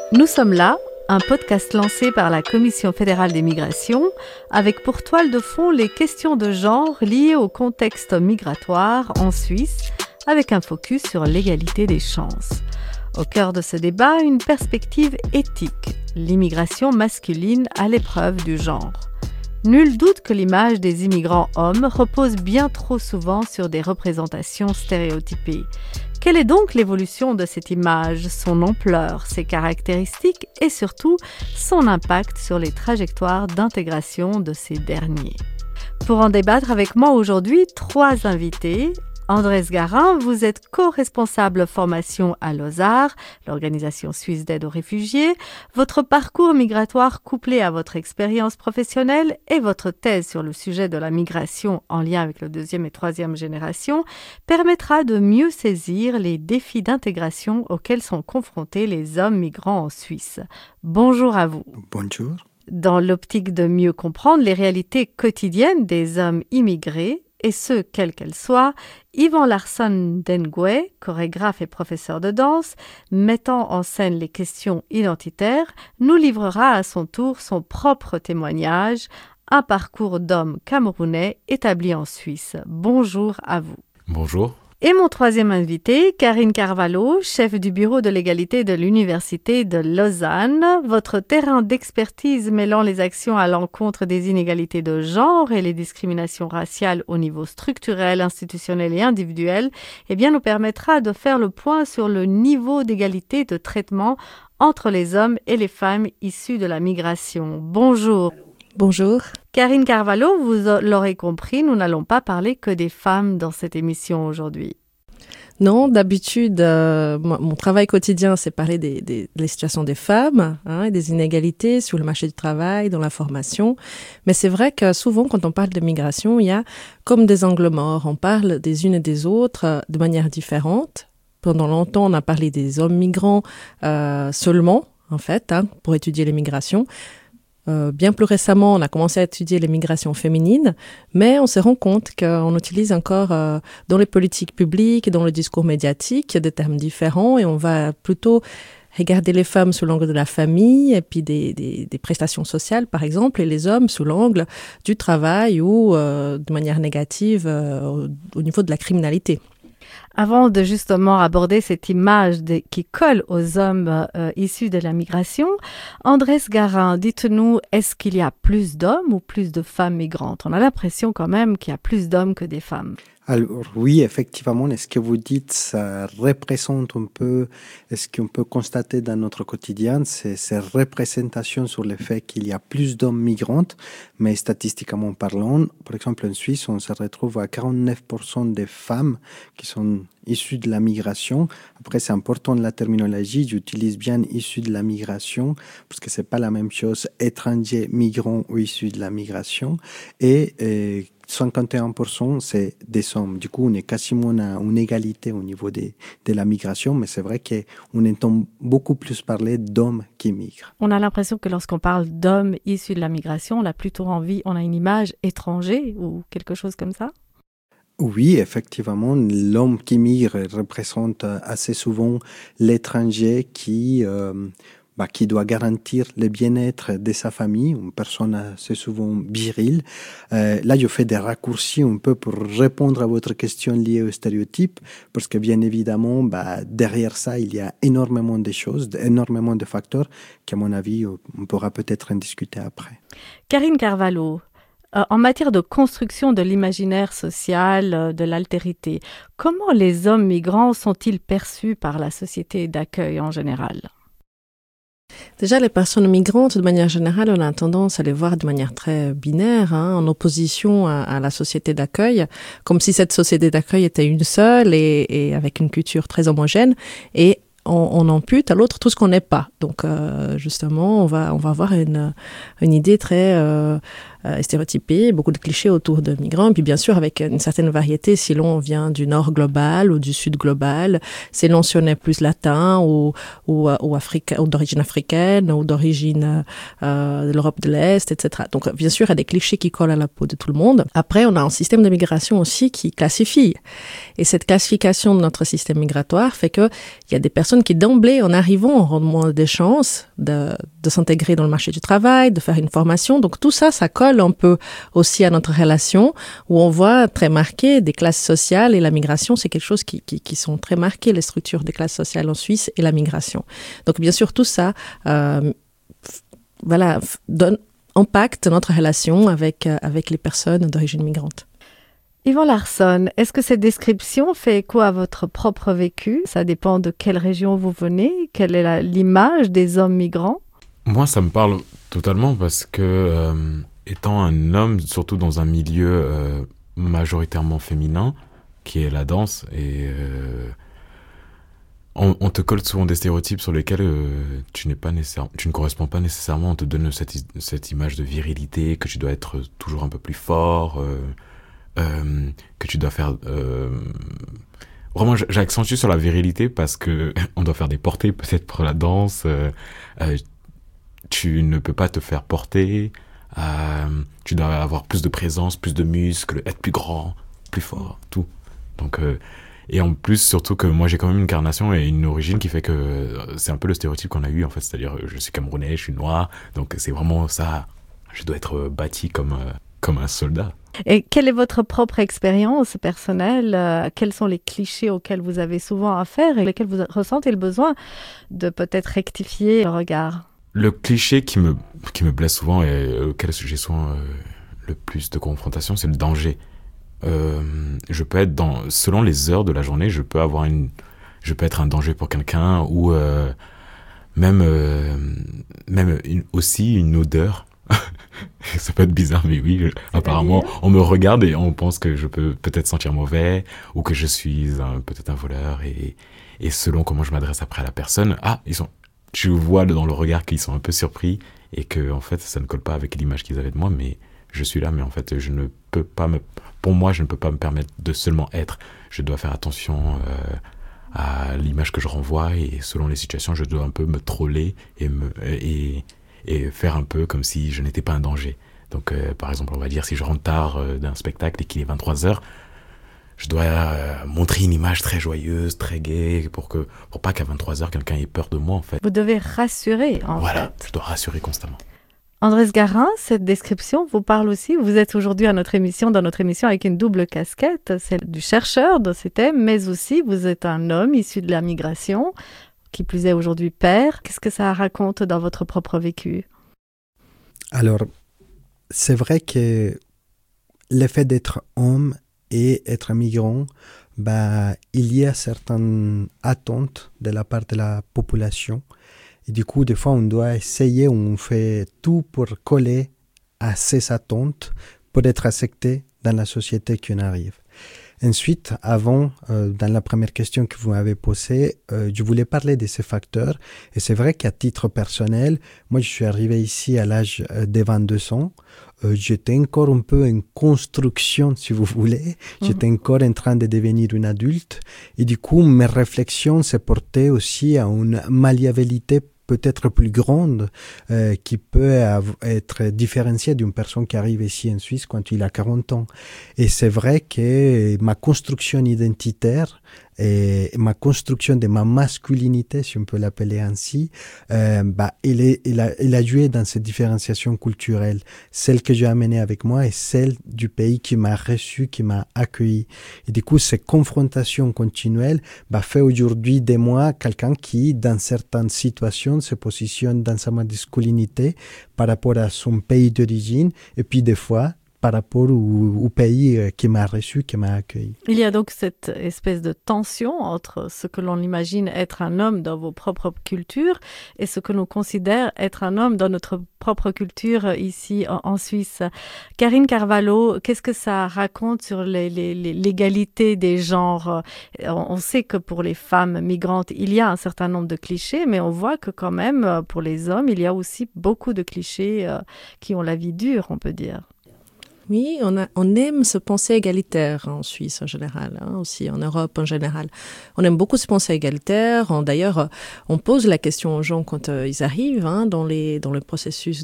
Nous sommes là, un podcast lancé par la Commission fédérale des migrations, avec pour toile de fond les questions de genre liées au contexte migratoire en Suisse, avec un focus sur l'égalité des chances. Au cœur de ce débat, une perspective éthique, l'immigration masculine à l'épreuve du genre. Nul doute que l'image des immigrants hommes repose bien trop souvent sur des représentations stéréotypées. Quelle est donc l'évolution de cette image, son ampleur, ses caractéristiques et surtout son impact sur les trajectoires d'intégration de ces derniers? Pour en débattre avec moi aujourd'hui, 3 invités. Andrés Garin, vous êtes co-responsable formation à l'OSAR, l'Organisation suisse d'aide aux réfugiés. Votre parcours migratoire couplé à votre expérience professionnelle et votre thèse sur le sujet de la migration en lien avec le 2e et 3e génération permettra de mieux saisir les défis d'intégration auxquels sont confrontés les hommes migrants en Suisse. Bonjour à vous. Bonjour. Dans l'optique de mieux comprendre les réalités quotidiennes des hommes immigrés, et ce, quelles qu'elles soient, Yvan Larsson Dengue, chorégraphe et professeur de danse, mettant en scène les questions identitaires, nous livrera à son tour son propre témoignage, un parcours d'homme camerounais établi en Suisse. Bonjour à vous. Bonjour. Et mon 3e invité, Karine Carvalho, chef du bureau de l'égalité de l'Université de Lausanne. Votre terrain d'expertise mêlant les actions à l'encontre des inégalités de genre et les discriminations raciales au niveau structurel, institutionnel et individuel, nous permettra de faire le point sur le niveau d'égalité de traitement entre les hommes et les femmes issus de la migration. Bonjour. Bonjour. Karine Carvalho, vous l'aurez compris, nous n'allons pas parler que des femmes dans cette émission aujourd'hui. Non, d'habitude, mon travail quotidien, c'est parler des situations des femmes et des inégalités sur le marché du travail, dans la formation. Mais c'est vrai que souvent, quand on parle de migration, il y a comme des angles morts. On parle des unes et des autres de manière différente. Pendant longtemps, on a parlé des hommes migrants seulement, en fait, pour étudier les migrations. Bien plus récemment, on a commencé à étudier les migrations féminines, mais on se rend compte qu'on utilise encore dans les politiques publiques, dans le discours médiatique, des termes différents et on va plutôt regarder les femmes sous l'angle de la famille et puis des prestations sociales, par exemple, et les hommes sous l'angle du travail ou de manière négative au niveau de la criminalité. Avant de justement aborder cette image qui colle aux hommes issus de la migration, Andrés Garin, dites-nous, est-ce qu'il y a plus d'hommes ou plus de femmes migrantes? On a l'impression quand même qu'il y a plus d'hommes que des femmes. Alors oui, effectivement, ce que vous dites, ça représente un peu ce qu'on peut constater dans notre quotidien, c'est ces représentations sur le fait qu'il y a plus d'hommes migrantes, mais statistiquement parlant, par exemple en Suisse, on se retrouve à 49% des femmes qui sont issues de la migration. Après, c'est important la terminologie, j'utilise bien issues de la migration, parce que c'est pas la même chose, étrangers, migrants ou issus de la migration, et 51% c'est des hommes. Du coup, on est quasiment à une égalité au niveau de la migration, mais c'est vrai qu'on entend beaucoup plus parler d'hommes qui migrent. On a l'impression que lorsqu'on parle d'hommes issus de la migration, on a plutôt on a une image étranger ou quelque chose comme ça? Oui, effectivement, l'homme qui migre représente assez souvent l'étranger qui doit garantir le bien-être de sa famille, une personne assez souvent virile. Là, je fais des raccourcis un peu pour répondre à votre question liée aux stéréotypes, parce que bien évidemment, derrière ça, il y a énormément de choses, énormément de facteurs qu'à mon avis, on pourra peut-être en discuter après. Karine Carvalho, en matière de construction de l'imaginaire social, de l'altérité, comment les hommes migrants sont-ils perçus par la société d'accueil en général? Déjà, les personnes migrantes, de manière générale, on a tendance à les voir de manière très binaire, en opposition à la société d'accueil, comme si cette société d'accueil était une seule et avec une culture très homogène. Et on ampute à l'autre tout ce qu'on n'est pas. Donc, justement, on va avoir une idée très stéréotypée, beaucoup de clichés autour de migrants, et puis bien sûr avec une certaine variété, si l'on vient du nord global ou du sud global, si l'on est plus latin ou d'origine africaine ou d'origine de l'Europe de l'Est, etc. Donc bien sûr, il y a des clichés qui collent à la peau de tout le monde. Après, on a un système de migration aussi qui classifie. Et cette classification de notre système migratoire fait que il y a des personnes personnes qui d'emblée, en arrivant, auront moins de chances de s'intégrer dans le marché du travail, de faire une formation. Donc tout ça, ça colle un peu aussi à notre relation où on voit très marqué des classes sociales et la migration, c'est quelque chose qui sont très marquées, les structures des classes sociales en Suisse et la migration. Donc bien sûr, tout ça impacte notre relation avec les personnes d'origine migrante. Yvan Larsson, est-ce que cette description fait écho à votre propre vécu? Ça dépend de quelle région vous venez, quelle est l'image des hommes migrants? Moi, ça me parle totalement parce que, étant un homme, surtout dans un milieu majoritairement féminin, qui est la danse, et on te colle souvent des stéréotypes sur lesquels tu ne corresponds pas nécessairement. On te donne cette image de virilité, que tu dois être toujours un peu plus fort, que tu dois faire... Vraiment, j'accentue sur la virilité parce que on doit faire des portées peut-être pour la danse. Tu ne peux pas te faire porter. Tu dois avoir plus de présence, plus de muscles, être plus grand, plus fort, tout. Donc, et en plus, surtout que moi, j'ai quand même une carnation et une origine qui fait que c'est un peu le stéréotype qu'on a eu, en fait. C'est-à-dire, je suis camerounais, je suis noir. Donc, c'est vraiment ça. Je dois être bâti comme un soldat. Et quelle est votre propre expérience personnelle? Quels sont les clichés auxquels vous avez souvent affaire et lesquels vous ressentez le besoin de peut-être rectifier le regard? Le cliché qui me blesse souvent et auquel j'ai souvent le plus de confrontation, c'est le danger. Je peux être selon les heures de la journée, je peux être un danger pour quelqu'un ou même aussi une odeur. Ça peut être bizarre, mais oui, apparemment, on me regarde et on pense que je peux peut-être sentir mauvais ou que je suis peut-être un voleur et selon comment je m'adresse après à la personne, tu vois dans le regard qu'ils sont un peu surpris et que en fait, ça ne colle pas avec l'image qu'ils avaient de moi, mais je suis là, mais en fait, je ne peux pas pour moi, je ne peux pas me permettre de seulement être. Je dois faire attention à l'image que je renvoie et selon les situations, je dois un peu me troller et faire un peu comme si je n'étais pas un danger. Donc, par exemple, on va dire, si je rentre tard d'un spectacle et qu'il est 23h, je dois montrer une image très joyeuse, très gaie, pour pas qu'à 23h, quelqu'un ait peur de moi, en fait. Vous devez rassurer, en fait. Voilà, je dois rassurer constamment. Andrés Garin, cette description vous parle aussi. Vous êtes aujourd'hui dans notre émission avec une double casquette, celle du chercheur de ces thèmes, mais aussi vous êtes un homme issu de la migration, qui plus est aujourd'hui père. Qu'est-ce que ça raconte dans votre propre vécu? Alors, c'est vrai que le fait d'être homme et être migrant, il y a certaines attentes de la part de la population. Et du coup, des fois, on doit essayer, on fait tout pour coller à ces attentes pour être accepté dans la société qui en arrive. Ensuite, dans la première question que vous m'avez posée, je voulais parler de ces facteurs. Et c'est vrai qu'à titre personnel, moi, je suis arrivé ici à l'âge de 22 ans. J'étais encore un peu en construction, si vous voulez. J'étais encore en train de devenir une adulte. Et du coup, mes réflexions se portaient aussi à une malléabilité peut-être plus grande qui peut être différenciée d'une personne qui arrive ici en Suisse quand il a 40 ans. Et c'est vrai que ma construction identitaire et ma construction de ma masculinité, si on peut l'appeler ainsi, il a joué dans cette différenciation culturelle, celle que j'ai amenée avec moi et celle du pays qui m'a reçu, qui m'a accueilli. Et du coup, cette confrontation continuelle fait aujourd'hui de moi quelqu'un qui, dans certaines situations, se positionne dans sa masculinité par rapport à son pays d'origine et puis des fois, par rapport au pays qui m'a reçu, qui m'a accueilli. Il y a donc cette espèce de tension entre ce que l'on imagine être un homme dans vos propres cultures et ce que l'on considère être un homme dans notre propre culture ici en Suisse. Karine Carvalho, qu'est-ce que ça raconte sur l'égalité des genres? On sait que pour les femmes migrantes, il y a un certain nombre de clichés, mais on voit que quand même, pour les hommes, il y a aussi beaucoup de clichés qui ont la vie dure, on peut dire. Oui, on aime se penser égalitaire en Suisse en général, aussi en Europe en général. On aime beaucoup se penser égalitaire. D'ailleurs, on pose la question aux gens quand ils arrivent dans le processus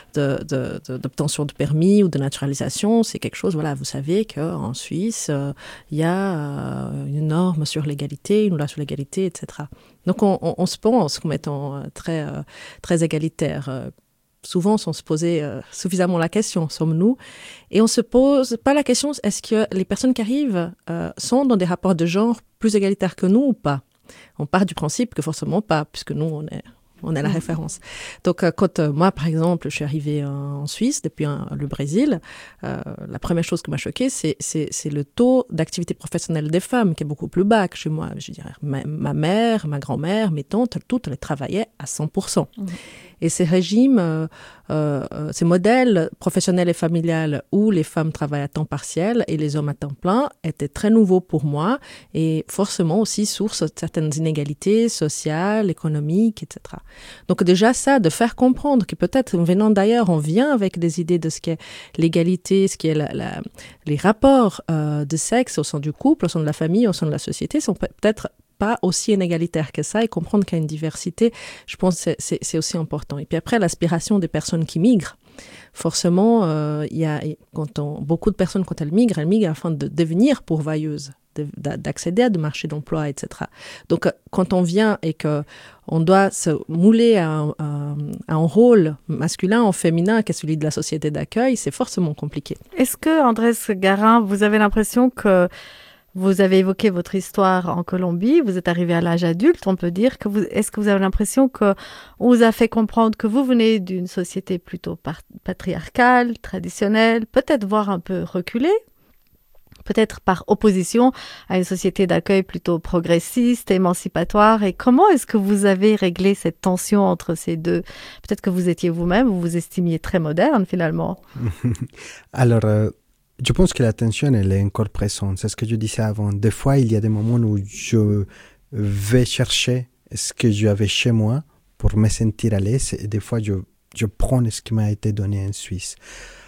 d'obtention de permis ou de naturalisation. C'est quelque chose, voilà, vous savez qu'en Suisse, il y a une norme sur l'égalité, une loi sur l'égalité, etc. Donc on se pense comme étant très, très égalitaire. Souvent, sans se poser suffisamment la question, sommes-nous? Et on se pose pas la question, est-ce que les personnes qui arrivent sont dans des rapports de genre plus égalitaires que nous ou pas? On part du principe que forcément pas, puisque nous, on est la référence. Donc, quand moi, par exemple, je suis arrivée en Suisse depuis le Brésil, la première chose qui m'a choquée, c'est le taux d'activité professionnelle des femmes qui est beaucoup plus bas que chez moi. Je dirais, ma mère, ma grand-mère, mes tantes, toutes, elles travaillaient à 100%. Et ces régimes, ces modèles professionnels et familiales où les femmes travaillent à temps partiel et les hommes à temps plein étaient très nouveaux pour moi et forcément aussi source de certaines inégalités sociales, économiques, etc. Donc déjà ça, de faire comprendre que peut-être venant d'ailleurs, on vient avec des idées de ce qu'est l'égalité, ce qui est les rapports de sexe au sein du couple, au sein de la famille, au sein de la société sont peut-être pas aussi inégalitaire que ça et comprendre qu'il y a une diversité, je pense que c'est aussi important. Et puis après, l'aspiration des personnes qui migrent. Forcément, beaucoup de personnes, quand elles migrent afin de devenir pourvoyeuses, d'accéder à des marchés d'emploi, etc. Donc, quand on vient et qu'on doit se mouler à un rôle masculin ou féminin qui est celui de la société d'accueil, c'est forcément compliqué. Est-ce que, Andrés Garin, vous avez l'impression que vous avez évoqué votre histoire en Colombie, vous êtes arrivé à l'âge adulte, on peut dire. Est-ce que vous avez l'impression qu'on vous a fait comprendre que vous venez d'une société plutôt patriarcale, traditionnelle, peut-être voire un peu reculée, peut-être par opposition à une société d'accueil plutôt progressiste, émancipatoire. Et comment est-ce que vous avez réglé cette tension entre ces deux? Peut-être que vous étiez vous-même, vous vous estimiez très moderne finalement. Alors, je pense que la tension, elle est encore présente. C'est ce que je disais avant. Des fois, il y a des moments où je vais chercher ce que j'avais chez moi pour me sentir à l'aise. Et des fois, je prends ce qui m'a été donné en Suisse.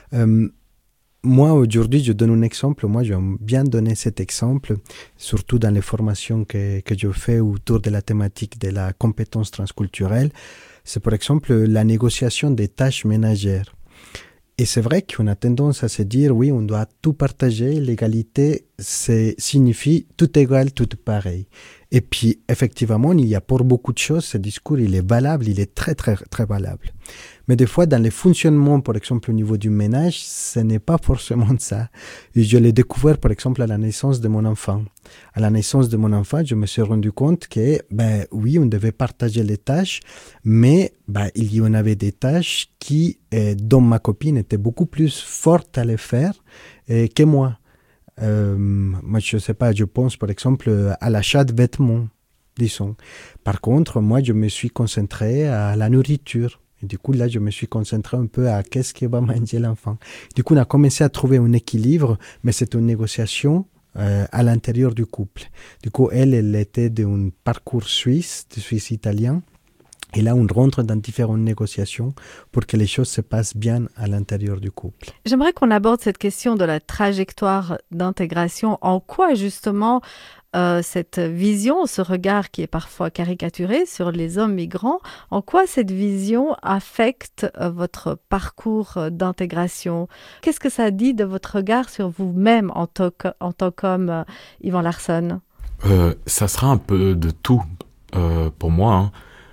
Moi, aujourd'hui, je donne un exemple. Moi, j'aime bien donner cet exemple, surtout dans les formations que je fais autour de la thématique de la compétence transculturelle. C'est par exemple la négociation des tâches ménagères. Et c'est vrai qu'on a tendance à se dire, oui, on doit tout partager. L'égalité, signifie tout égal, tout pareil. Et puis, effectivement, il y a pour beaucoup de choses, ce discours, il est valable, il est très, très, très valable. Mais des fois, dans les fonctionnements, par exemple, au niveau du ménage, ce n'est pas forcément ça. Et je l'ai découvert, par exemple, à la naissance de mon enfant. À la naissance de mon enfant, je me suis rendu compte que, oui, on devait partager les tâches, mais il y en avait des tâches qui, dont ma copine était beaucoup plus forte à les faire que moi. Moi, je sais pas, je pense, par exemple, à l'achat de vêtements, disons. Par contre, moi, je me suis concentré à la nourriture. Et du coup, là, je me suis concentré un peu à qu'est-ce que va manger l'enfant. Du coup, on a commencé à trouver un équilibre, mais c'est une négociation à l'intérieur du couple. Du coup, elle était d'un parcours suisse italien. Et là, on rentre dans différentes négociations pour que les choses se passent bien à l'intérieur du couple. J'aimerais qu'on aborde cette question de la trajectoire d'intégration. En quoi, justement, cette vision, ce regard qui est parfois caricaturé sur les hommes migrants, en quoi cette vision affecte votre parcours d'intégration? Qu'est-ce que ça dit de votre regard sur vous-même en tant qu'homme, Yvan Larsson? Ça sera un peu de tout pour moi.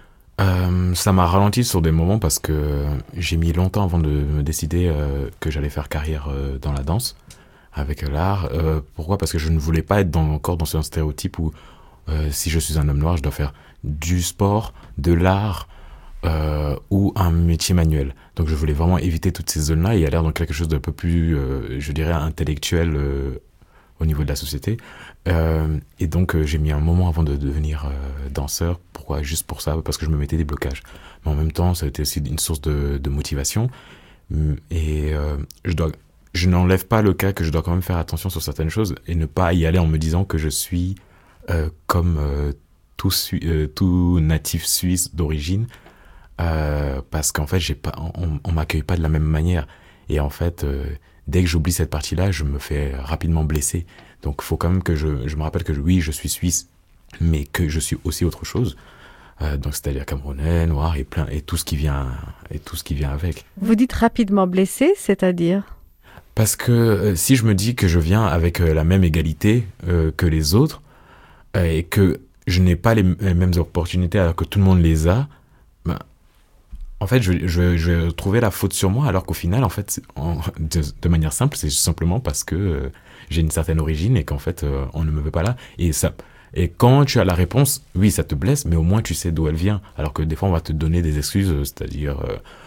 Ça m'a ralenti sur des moments parce que j'ai mis longtemps avant de me décider que j'allais faire carrière dans la danse. Avec l'art. Pourquoi? Parce que je ne voulais pas être encore dans un stéréotype où si je suis un homme noir, je dois faire du sport, de l'art ou un métier manuel. Donc je voulais vraiment éviter toutes ces zones-là et aller dans quelque chose d'un peu plus, je dirais, intellectuel au niveau de la société. Et donc j'ai mis un moment avant de devenir danseur. Pourquoi? Juste pour ça, parce que je me mettais des blocages. Mais en même temps, ça a été aussi une source de motivation. Et je n'enlève pas le cas que je dois quand même faire attention sur certaines choses et ne pas y aller en me disant que je suis comme tout natif suisse d'origine parce qu'en fait on m'accueille pas de la même manière et en fait dès que j'oublie cette partie-là, je me fais rapidement blesser. Donc, il faut quand même que je me rappelle que oui, je suis suisse, mais que je suis aussi autre chose. Donc, c'est-à-dire camerounais, noir et tout ce qui vient avec. Vous dites rapidement blessé, c'est-à-dire? Parce que si je me dis que je viens avec la même égalité que les autres et que je n'ai pas les mêmes opportunités alors que tout le monde les a, ben, en fait, je vais trouver la faute sur moi, alors qu'au final, en fait, de manière simple, c'est simplement parce que j'ai une certaine origine et qu'en fait, on ne me veut pas là. Et quand tu as la réponse, oui, ça te blesse, mais au moins tu sais d'où elle vient. Alors que des fois, on va te donner des excuses, c'est-à-dire,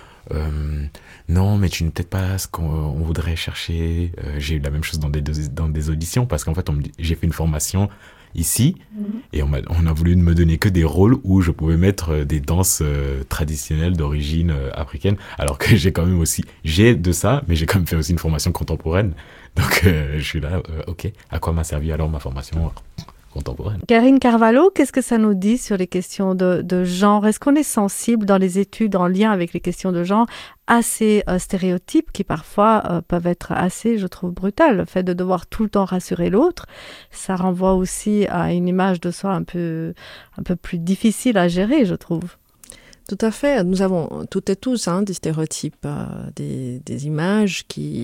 non, mais tu n'es peut-être pas ce qu'on voudrait chercher. J'ai eu la même chose dans des auditions, parce qu'en fait, j'ai fait une formation ici, et on a voulu me donner que des rôles où je pouvais mettre des danses traditionnelles d'origine africaine, alors que j'ai de ça, mais j'ai quand même fait aussi une formation contemporaine. Donc je suis là, ok, à quoi m'a servi alors ma formation contemporaine? Karine Carvalho, qu'est-ce que ça nous dit sur les questions de genre? Est-ce qu'on est sensible dans les études en lien avec les questions de genre à ces stéréotypes qui parfois peuvent être assez, je trouve, brutales? Le fait de devoir tout le temps rassurer l'autre, ça renvoie aussi à une image de soi un peu plus difficile à gérer, je trouve. Tout à fait. Nous avons toutes et tous des stéréotypes, des images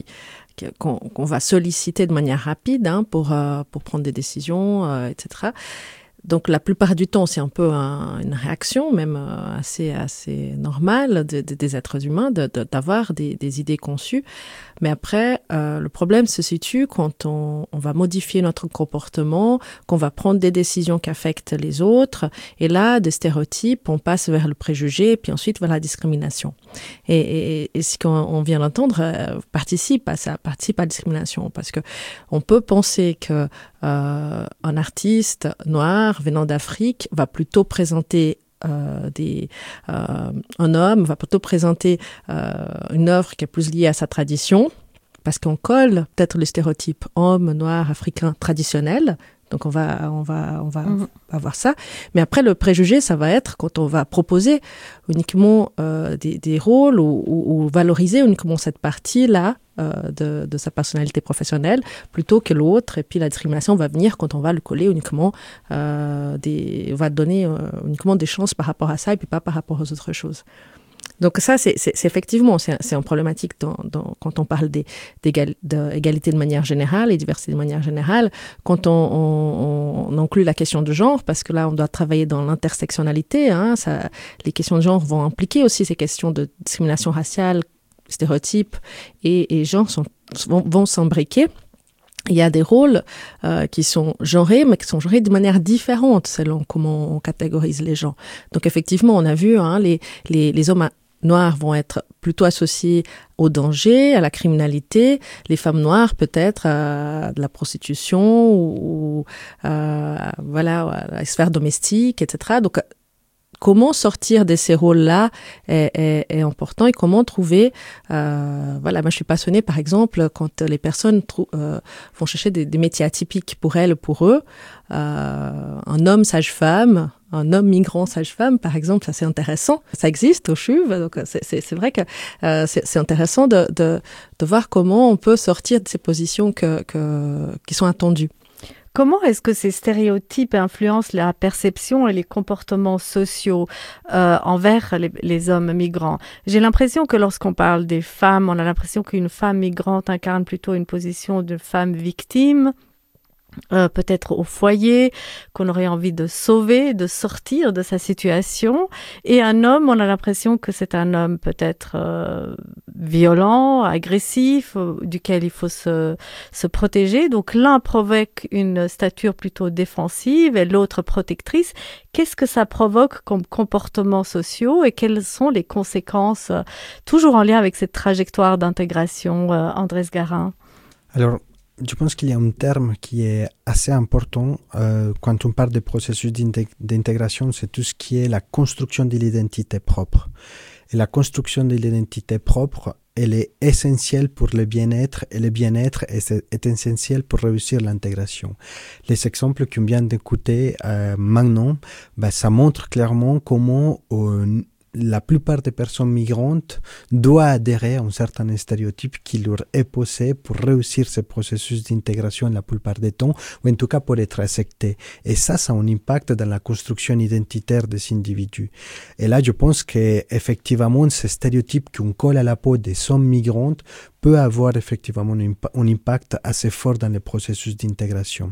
qu'on va solliciter de manière rapide pour prendre des décisions, etc. Donc la plupart du temps, c'est un peu une réaction, même assez normale des êtres humains d'avoir des idées conçues. Mais après, le problème se situe quand on va modifier notre comportement, qu'on va prendre des décisions qui affectent les autres. Et là, des stéréotypes, on passe vers le préjugé, puis ensuite vers la discrimination. Et ce qu'on vient d'entendre participe à la discrimination, parce que on peut penser que un artiste noir venant d'Afrique va plutôt présenter un homme va plutôt présenter une œuvre qui est plus liée à sa tradition, parce qu'on colle peut-être le stéréotype homme, noir, africain traditionnel. Donc on va avoir ça. Mais après, le préjugé, ça va être quand on va proposer uniquement des rôles ou valoriser uniquement cette partie-là de sa personnalité professionnelle plutôt que l'autre. Et puis la discrimination va venir quand on va le coller uniquement, on va donner uniquement des chances par rapport à ça et puis pas par rapport aux autres choses. Donc ça, c'est effectivement, c'est une problématique quand on parle d'égalité de manière générale et diversité de manière générale, quand on inclut la question de genre, parce que là, on doit travailler dans l'intersectionnalité. Les questions de genre vont impliquer aussi ces questions de discrimination raciale, stéréotypes et genre vont s'imbriquer. Il y a des rôles qui sont genrés, mais qui sont genrés de manière différente selon comment on catégorise les gens. Donc effectivement, on a vu les hommes noirs vont être plutôt associés au danger, à la criminalité, les femmes noires peut-être à de la prostitution ou à la sphère domestique, etc. Donc comment sortir de ces rôles-là est important et comment trouver... moi je suis passionnée par exemple quand les personnes vont chercher des métiers atypiques pour elles, pour eux. Un homme sage-femme, un homme migrant sage-femme, par exemple, ça c'est intéressant. Ça existe au CHUV, donc c'est vrai que c'est intéressant de voir comment on peut sortir de ces positions qui sont attendues. Comment est-ce que ces stéréotypes influencent la perception et les comportements sociaux envers les hommes migrants? J'ai l'impression que lorsqu'on parle des femmes, on a l'impression qu'une femme migrante incarne plutôt une position de femme victime, peut-être au foyer, qu'on aurait envie de sauver, de sortir de sa situation. Et un homme, on a l'impression que c'est un homme peut-être violent, agressif, duquel il faut se protéger. Donc l'un provoque une stature plutôt défensive et l'autre protectrice. Qu'est-ce que ça provoque comme comportements sociaux et quelles sont les conséquences, toujours en lien avec cette trajectoire d'intégration, Andrés Garin? Alors, je pense qu'il y a un terme qui est assez important quand on parle de processus d'intégration, c'est tout ce qui est la construction de l'identité propre. Et la construction de l'identité propre, elle est essentielle pour le bien-être et le bien-être est essentiel pour réussir l'intégration. Les exemples qu'on vient d'écouter maintenant, ça montre clairement comment la plupart des personnes migrantes doivent adhérer à un certain stéréotype qui leur est posé pour réussir ce processus d'intégration la plupart du temps, ou en tout cas pour être accepté. Et ça a un impact dans la construction identitaire des individus. Et là, je pense qu'effectivement, ce stéréotype qu'on colle à la peau des hommes migrantes peut avoir effectivement un impact assez fort dans le processus d'intégration.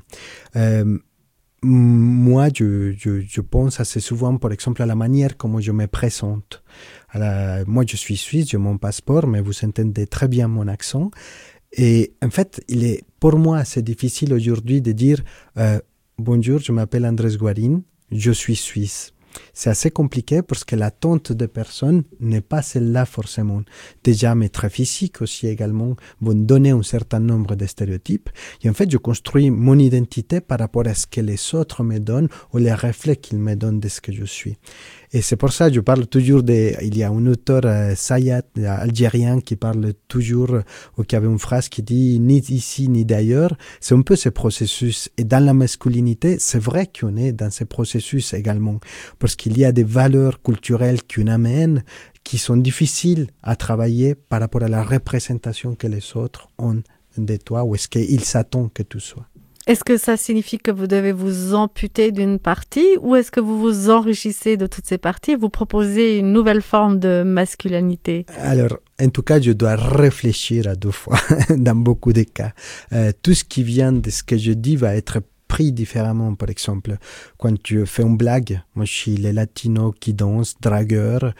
Moi, je pense assez souvent, par exemple, à la manière comment je me présente. Moi, je suis suisse, j'ai mon passeport, mais vous entendez très bien mon accent. Et en fait, il est pour moi assez difficile aujourd'hui de dire bonjour, je m'appelle Andrés Guarin, je suis suisse. C'est assez compliqué parce que l'attente des personnes n'est pas celle-là forcément. Déjà, mes traits physiques aussi également vont donner un certain nombre de stéréotypes. Et en fait, je construis mon identité par rapport à ce que les autres me donnent ou les reflets qu'ils me donnent de ce que je suis. Et c'est pour ça que je parle toujours il y a un auteur, Sayat, algérien, qui parle toujours, ou qui avait une phrase qui dit « ni ici ni d'ailleurs ». C'est un peu ce processus. Et dans la masculinité, c'est vrai qu'on est dans ce processus également. Parce qu'il y a des valeurs culturelles qu'on amène qui sont difficiles à travailler par rapport à la représentation que les autres ont de toi, ou est-ce qu'ils s'attendent que tu sois. Est-ce que ça signifie que vous devez vous amputer d'une partie ou est-ce que vous vous enrichissez de toutes ces parties et vous proposez une nouvelle forme de masculinité? Alors, en tout cas, je dois réfléchir à 2 fois dans beaucoup de cas. Tout ce qui vient de ce que je dis va être pris différemment. Par exemple, quand tu fais une blague, moi je suis les latinos qui dansent, dragueurs,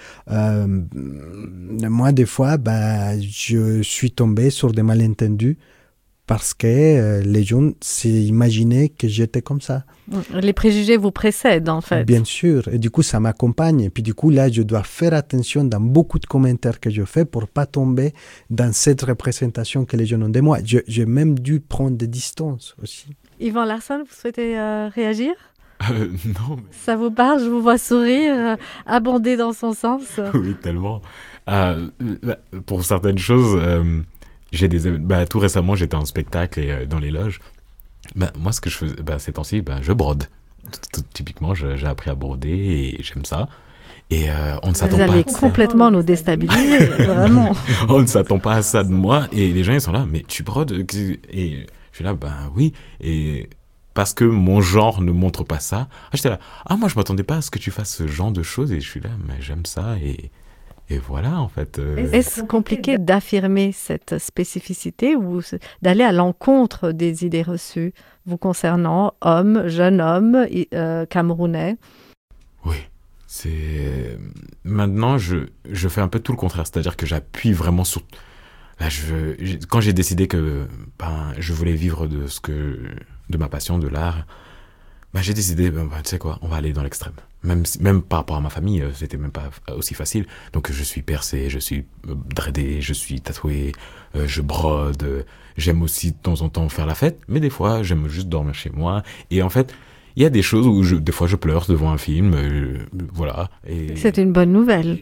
moi des fois, je suis tombé sur des malentendus parce que les gens s'imaginaient que j'étais comme ça. Les préjugés vous précèdent, en fait. Bien sûr. Et du coup, ça m'accompagne. Et puis du coup, là, je dois faire attention dans beaucoup de commentaires que je fais pour pas tomber dans cette représentation que les gens ont de moi. J'ai même dû prendre des distances aussi. Yvan Larsson, vous souhaitez réagir? Non. Mais... Ça vous parle? Je vous vois sourire, abonder dans son sens. Oui, tellement. Pour certaines choses... tout récemment, j'étais en spectacle et dans les loges. Moi, ce que je faisais, ces temps-ci, je brode. Typiquement, j'ai appris à broder et j'aime ça. Et on ne s'attend pas. Vous allez complètement nous déstabiliser, vraiment. On ne s'attend pas à ça de moi. Et les gens, ils sont là, mais tu brodes? Et je suis là, oui. Et parce que mon genre ne montre pas ça. J'étais là, moi, je m'attendais pas à ce que tu fasses ce genre de choses. Et je suis là, mais j'aime ça. Et voilà, en fait. Est-ce compliqué d'affirmer cette spécificité ou d'aller à l'encontre des idées reçues vous concernant, jeune homme, camerounais? Oui. Maintenant, je fais un peu tout le contraire. C'est-à-dire que j'appuie vraiment sur... Là, quand j'ai décidé que je voulais vivre de ma passion, de l'art... j'ai décidé, tu sais quoi, on va aller dans l'extrême. Même par rapport à ma famille, c'était même pas aussi facile. Donc je suis percé, je suis dreadé, je suis tatoué, je brode. J'aime aussi de temps en temps faire la fête, mais des fois j'aime juste dormir chez moi. Et en fait, il y a des choses où des fois je pleure devant un film, voilà. Et c'est une bonne nouvelle.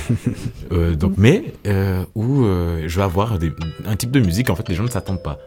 Où je vais avoir un type de musique, en fait, les gens ne s'attendent pas.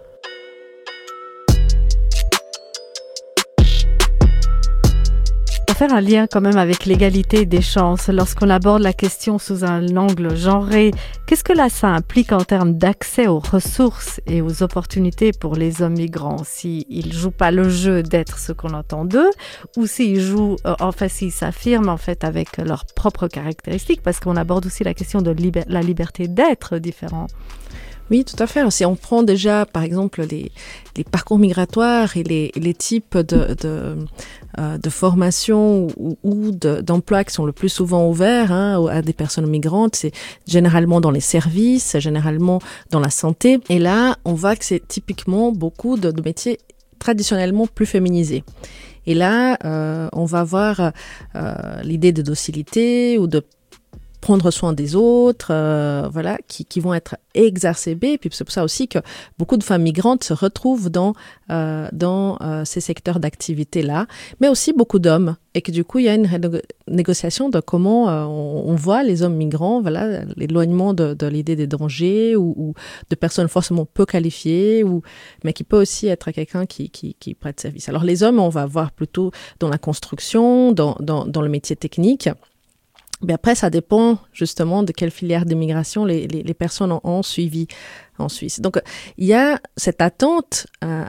Faire un lien quand même avec l'égalité des chances lorsqu'on aborde la question sous un angle genré. Qu'est-ce que là ça implique en termes d'accès aux ressources et aux opportunités pour les hommes migrants s'ils ne jouent pas le jeu d'être ce qu'on entend d'eux ou s'ils jouent, s'ils s'affirment en fait avec leurs propres caractéristiques parce qu'on aborde aussi la question de la liberté d'être différent. Oui, tout à fait. Si on prend déjà, par exemple, les parcours migratoires et les types de formation ou d'emploi qui sont le plus souvent ouverts à des personnes migrantes, c'est généralement dans les services, généralement dans la santé. Et là, on voit que c'est typiquement beaucoup de métiers traditionnellement plus féminisés. Et là, on va avoir l'idée de docilité ou de prendre soin des autres, qui vont être exacerbées. Puis c'est pour ça aussi que beaucoup de femmes migrantes se retrouvent dans ces secteurs d'activité-là, mais aussi beaucoup d'hommes. Et que du coup, il y a une négociation de comment on voit les hommes migrants, l'éloignement de l'idée des dangers ou de personnes forcément peu qualifiées, mais qui peut aussi être quelqu'un qui prête service. Alors les hommes, on va voir plutôt dans la construction, dans le métier technique. Mais après, ça dépend justement de quelle filière d'immigration les personnes ont suivi en Suisse. Donc, il y a cette attente,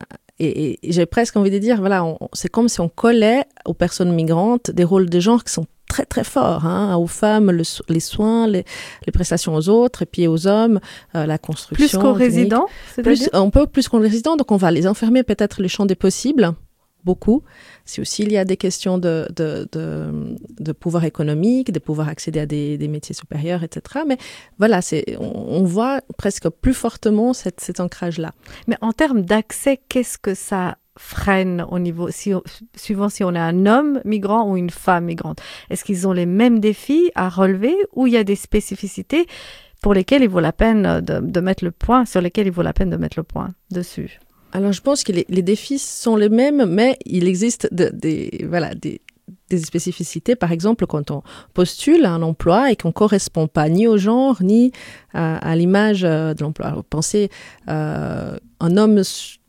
et j'ai presque envie de dire, voilà, c'est comme si on collait aux personnes migrantes des rôles de genre qui sont très très forts, hein, aux femmes, les soins, les prestations aux autres, et puis aux hommes, la construction. Plus qu'aux résidents, on peut plus qu'aux résidents, donc on va les enfermer peut-être le champ des possibles, beaucoup. Si aussi il y a des questions de pouvoir économique, de pouvoir accéder à des métiers supérieurs, etc. Mais voilà, on voit presque plus fortement cet ancrage-là. Mais en termes d'accès, qu'est-ce que ça freine au niveau, suivant si on est un homme migrant ou une femme migrante? Est-ce qu'ils ont les mêmes défis à relever ou il y a des spécificités pour lesquelles il vaut la peine de mettre le point, sur lesquelles il vaut la peine de mettre le point dessus? Alors, je pense que les défis sont les mêmes, mais il existe des spécificités. Par exemple, quand on postule à un emploi et qu'on ne correspond pas ni au genre, ni à l'image de l'emploi. Vous pensez un homme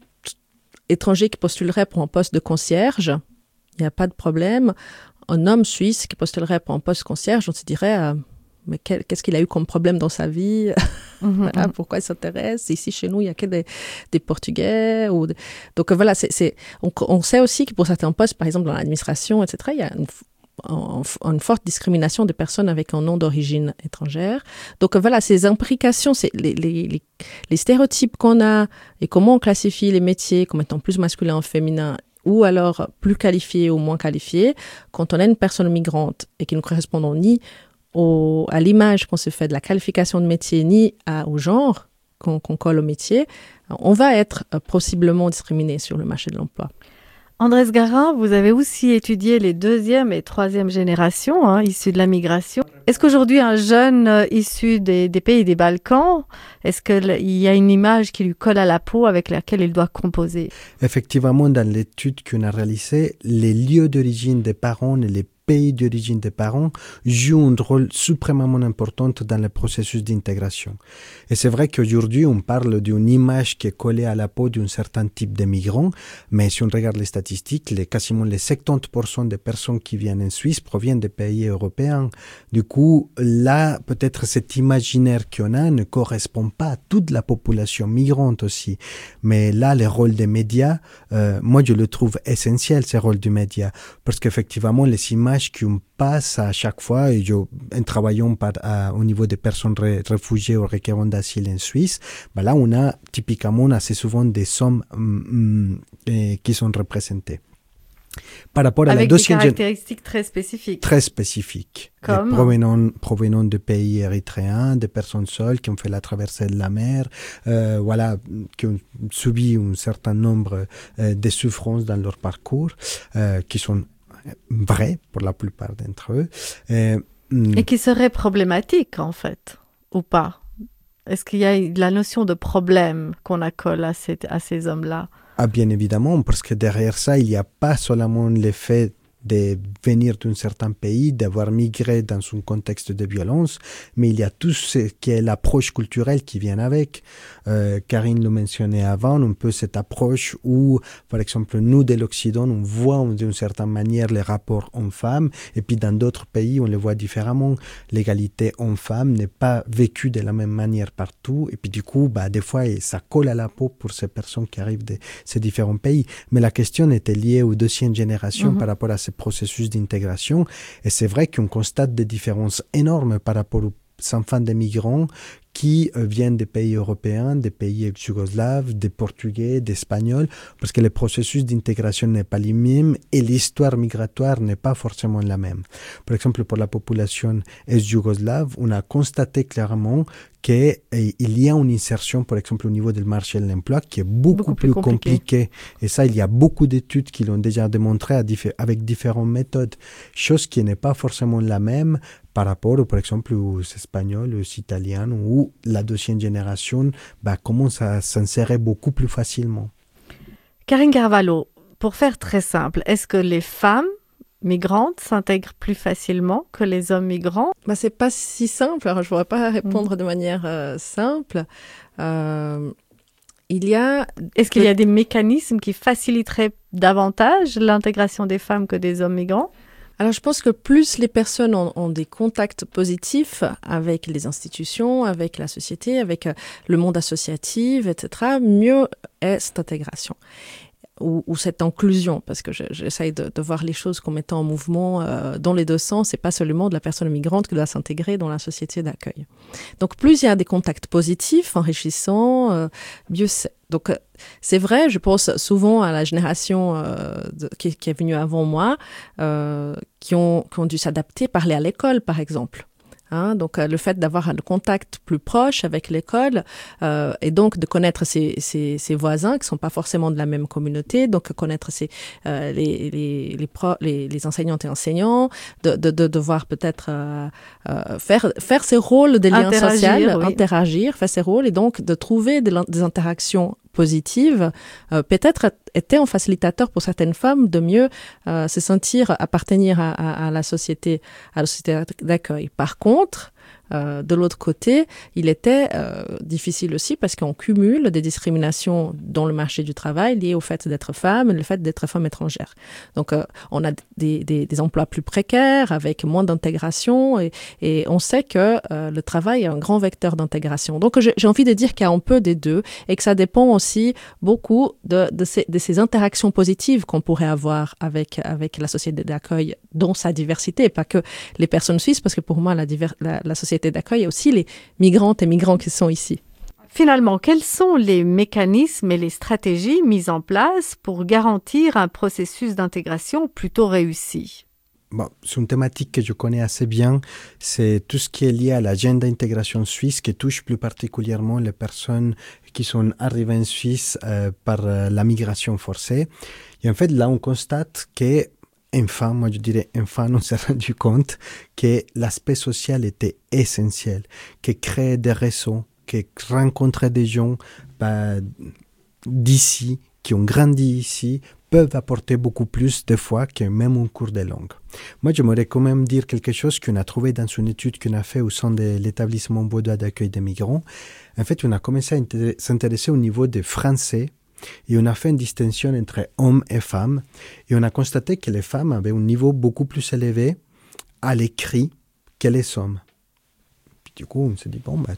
étranger qui postulerait pour un poste de concierge, il n'y a pas de problème. Un homme suisse qui postulerait pour un poste de concierge, on se dirait... mais qu'est-ce qu'il a eu comme problème dans sa vie? Voilà, pourquoi il s'intéresse? Ici, chez nous, il n'y a que des Portugais. Donc voilà, on sait aussi que pour certains postes, par exemple dans l'administration, etc., il y a une forte discrimination des personnes avec un nom d'origine étrangère. Donc voilà, ces implications, c'est les stéréotypes qu'on a et comment on classifie les métiers comme étant plus masculins ou féminins, ou alors plus qualifiés ou moins qualifiés. Quand on est une personne migrante et qui ne correspond ni à l'image qu'on se fait de la qualification de métier, ni au genre qu'on colle au métier, on va être possiblement discriminé sur le marché de l'emploi. Andrés Garin, vous avez aussi étudié les deuxième et troisième générations issues de la migration. Est-ce qu'aujourd'hui, un jeune issu des pays des Balkans, est-ce qu'il y a une image qui lui colle à la peau avec laquelle il doit composer? Effectivement, dans l'étude qu'on a réalisée, les lieux d'origine des parents et les pays d'origine des parents jouent un rôle suprêmement important dans le processus d'intégration. Et c'est vrai qu'aujourd'hui, on parle d'une image qui est collée à la peau d'un certain type de migrants, mais si on regarde les statistiques, quasiment les 70% des personnes qui viennent en Suisse proviennent des pays européens. Du coup, là, peut-être cet imaginaire qu'on a ne correspond pas à toute la population migrante aussi. Mais là, le rôle des médias, moi, je le trouve essentiel, ce rôle du média, parce qu'effectivement, les images qu'on passe à chaque fois, en travaillant au niveau des personnes réfugiées ou requérants d'asile en Suisse, là on a typiquement assez souvent des hommes qui sont représentés. Par rapport à avec la des caractéristiques très spécifiques. Très spécifiques. Comme provenant de pays érythréens, des personnes seules qui ont fait la traversée de la mer, qui ont subi un certain nombre de souffrances dans leur parcours, qui sont vrai pour la plupart d'entre eux. Et qui serait problématique, en fait, ou pas? Est-ce qu'il y a la notion de problème qu'on accole à ces hommes-là? Ah, bien évidemment, parce que derrière ça, il n'y a pas seulement l'effet de venir d'un certain pays, d'avoir migré dans un contexte de violence, mais il y a tout ce qui est l'approche culturelle qui vient avec. Karine le mentionnait avant, un peu cette approche où, par exemple, nous de l'Occident, on voit d'une certaine manière les rapports hommes-femmes, et puis dans d'autres pays, on les voit différemment. L'égalité homme-femme n'est pas vécue de la même manière partout, et puis du coup, des fois, ça colle à la peau pour ces personnes qui arrivent de ces différents pays. Mais la question était liée aux deuxième génération par rapport à ces processus d'intégration. Et c'est vrai qu'on constate des différences énormes par rapport aux enfants des migrants qui viennent des pays européens, des pays ex-yougoslaves, des Portugais, des Espagnols, parce que le processus d'intégration n'est pas le même et l'histoire migratoire n'est pas forcément la même. Par exemple, pour la population ex-yougoslave, on a constaté clairement qu'il y a une insertion, par exemple, au niveau du marché de l'emploi qui est beaucoup plus compliqué. Et ça, il y a beaucoup d'études qui l'ont déjà démontré avec différentes méthodes, chose qui n'est pas forcément la même par rapport, par exemple, aux Espagnols, aux Italiens, où la deuxième génération commence à s'insérer beaucoup plus facilement. Karine Carvalho, pour faire très simple, est-ce que les femmes migrantes s'intègrent plus facilement que les hommes migrants? C'est pas si simple, alors je ne pourrais pas répondre de manière simple. Est-ce qu'il y a des mécanismes qui faciliteraient davantage l'intégration des femmes que des hommes migrants? Alors, je pense que plus les personnes ont des contacts positifs avec les institutions, avec la société, avec le monde associatif, etc., mieux est cette intégration ou cette inclusion, parce que j'essaye de voir les choses comme étant en mouvement dans les deux sens, c'est pas seulement de la personne migrante qui doit s'intégrer dans la société d'accueil. Donc, plus il y a des contacts positifs, enrichissants, mieux c'est. Donc, c'est vrai, je pense souvent à la génération qui est venue avant moi, qui ont dû s'adapter, parler à l'école, par exemple. Donc, le fait d'avoir un contact plus proche avec l'école et donc de connaître ses voisins qui ne sont pas forcément de la même communauté, donc connaître les enseignantes et enseignants, de devoir peut-être faire ses rôles de liens sociaux, interagir, faire ses rôles et donc de trouver des interactions positives, peut-être était un facilitateur pour certaines femmes de mieux se sentir appartenir à la société d'accueil. Par contre, de l'autre côté, il était difficile aussi parce qu'on cumule des discriminations dans le marché du travail liées au fait d'être femme et le fait d'être femme étrangère. Donc, on a des emplois plus précaires avec moins d'intégration et on sait que le travail est un grand vecteur d'intégration. Donc, j'ai envie de dire qu'il y a un peu des deux et que ça dépend aussi beaucoup de ces interactions positives qu'on pourrait avoir avec la société d'accueil dans sa diversité, et pas que les personnes suisses, parce que pour moi, la société d'accueil et aussi les migrantes et migrants qui sont ici. Finalement, quels sont les mécanismes et les stratégies mises en place pour garantir un processus d'intégration plutôt réussi? Bon, c'est une thématique que je connais assez bien. C'est tout ce qui est lié à l'agenda d'intégration suisse qui touche plus particulièrement les personnes qui sont arrivées en Suisse par la migration forcée. Et en fait, là, on constate que enfin, moi je dirais, enfin, on s'est rendu compte que l'aspect social était essentiel, que créer des réseaux, que rencontrer des gens d'ici, qui ont grandi ici, peuvent apporter beaucoup plus de fois que même un cours de langue. Moi, j'aimerais quand même dire quelque chose qu'on a trouvé dans une étude qu'on a fait au sein de l'établissement vaudois d'accueil des migrants. En fait, on a commencé à s'intéresser au niveau des Français. Et on a fait une distinction entre hommes et femmes. Et on a constaté que les femmes avaient un niveau beaucoup plus élevé à l'écrit que les hommes. Puis du coup, on s'est dit,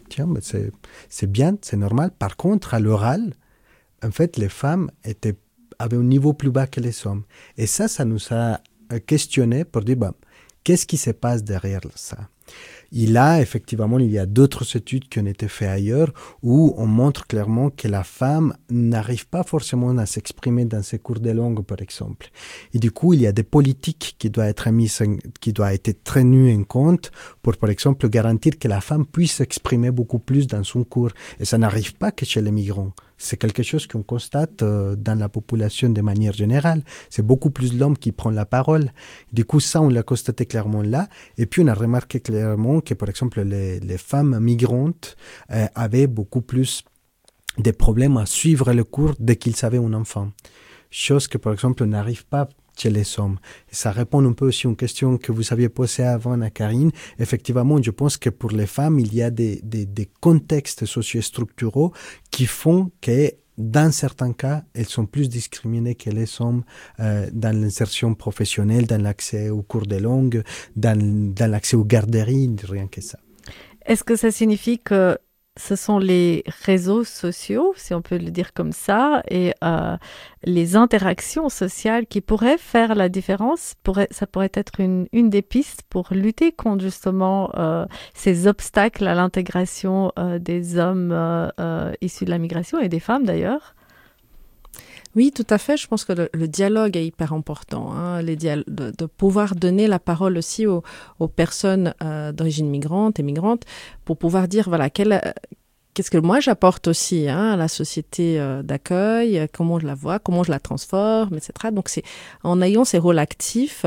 c'est bien, c'est normal. Par contre, à l'oral, en fait, les femmes avaient un niveau plus bas que les hommes. Et ça nous a questionné pour dire, qu'est-ce qui se passe derrière ça? Il y a d'autres études qui ont été faites ailleurs où on montre clairement que la femme n'arrive pas forcément à s'exprimer dans ses cours de langue, par exemple. Et du coup, il y a des politiques qui doivent être tenues en compte pour, par exemple, garantir que la femme puisse s'exprimer beaucoup plus dans son cours. Et ça n'arrive pas que chez les migrants. C'est quelque chose qu'on constate dans la population de manière générale. C'est beaucoup plus l'homme qui prend la parole. Du coup, ça, on l'a constaté clairement là. Et puis, on a remarqué clairement que, par exemple, les femmes migrantes avaient beaucoup plus de problèmes à suivre le cours dès qu'ils avaient un enfant. Chose que, par exemple, on n'arrive pas chez les hommes. Et ça répond un peu aussi à une question que vous aviez posée avant à Karine. Effectivement, je pense que pour les femmes, il y a des contextes socio-structuraux qui font que, dans certains cas, elles sont plus discriminées que les hommes dans l'insertion professionnelle, dans l'accès aux cours de langue, dans l'accès aux garderies, rien que ça. Est-ce que ça signifie que ce sont les réseaux sociaux, si on peut le dire comme ça, et les interactions sociales qui pourraient faire la différence? Ça pourrait être une des pistes pour lutter contre justement ces obstacles à l'intégration des hommes issus de la migration et des femmes d'ailleurs. Oui, tout à fait. Je pense que le dialogue est hyper important. De pouvoir donner la parole aussi aux personnes d'origine migrante et migrantes pour pouvoir dire, voilà, qu'est-ce que moi j'apporte aussi à la société d'accueil, comment je la vois, comment je la transforme, etc. Donc, c'est en ayant ces rôles actifs.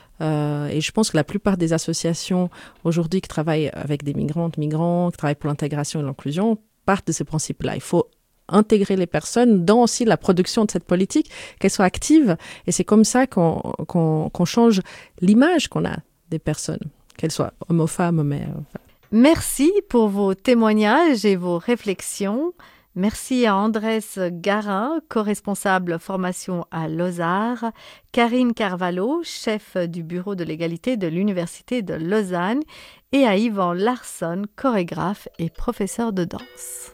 Et je pense que la plupart des associations aujourd'hui qui travaillent avec des migrants, qui travaillent pour l'intégration et l'inclusion, partent de ces principes-là. Il faut intégrer les personnes dans aussi la production de cette politique, qu'elles soient actives. Et c'est comme ça qu'on change l'image qu'on a des personnes, qu'elles soient hommes ou femmes. Merci pour vos témoignages et vos réflexions. Merci à Andrés Garin, co-responsable formation à Lozar, Karine Carvalho, chef du bureau de l'égalité de l'Université de Lausanne, et à Yvan Larsson, chorégraphe et professeur de danse.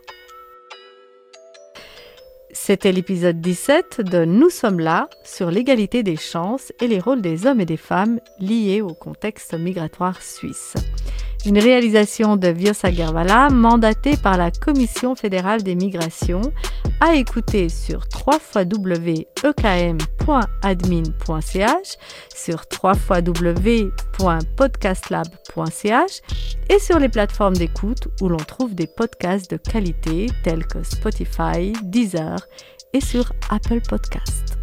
C'était l'épisode 17 de Nous sommes là sur l'égalité des chances et les rôles des hommes et des femmes liés au contexte migratoire suisse. Une réalisation de Vjosa Gervala, mandatée par la Commission fédérale des migrations, à écouter sur www.ekm.admin.ch, sur www.podcastlab.ch et sur les plateformes d'écoute où l'on trouve des podcasts de qualité tels que Spotify, Deezer et sur Apple Podcasts.